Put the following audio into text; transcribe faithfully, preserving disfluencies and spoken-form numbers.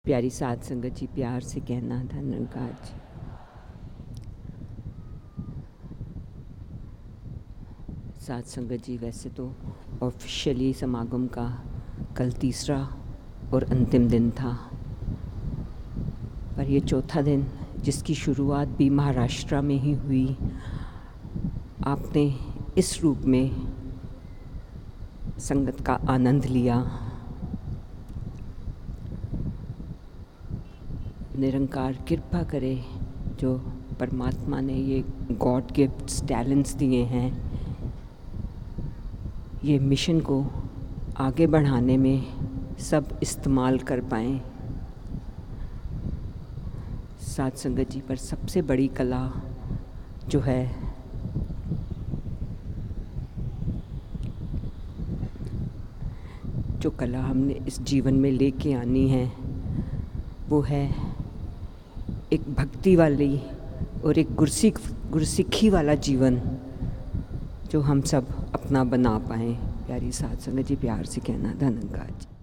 प्यारी साध संगत जी, प्यार से कहना था निरंकार जी। साध संगत जी, वैसे तो ऑफिशियली समागम का कल तीसरा और अंतिम दिन था, पर ये चौथा दिन जिसकी शुरुआत भी महाराष्ट्र में ही हुई, आपने इस रूप में संगत का आनंद लिया। निरंकार कृपा करे, जो परमात्मा ने ये गॉड गिफ्ट्स टैलेंट्स दिए हैं, ये मिशन को आगे बढ़ाने में सब इस्तेमाल कर पाएँ। साध संगत जी, पर सबसे बड़ी कला जो है जो कला हमने इस जीवन में लेके आनी है, वो है एक भक्ति वाली और एक गुरसिख गुरसिक्खी वाला जीवन जो हम सब अपना बना पाएँ। प्यारी साध संगत जी, प्यार से कहना धन्यवाद जी।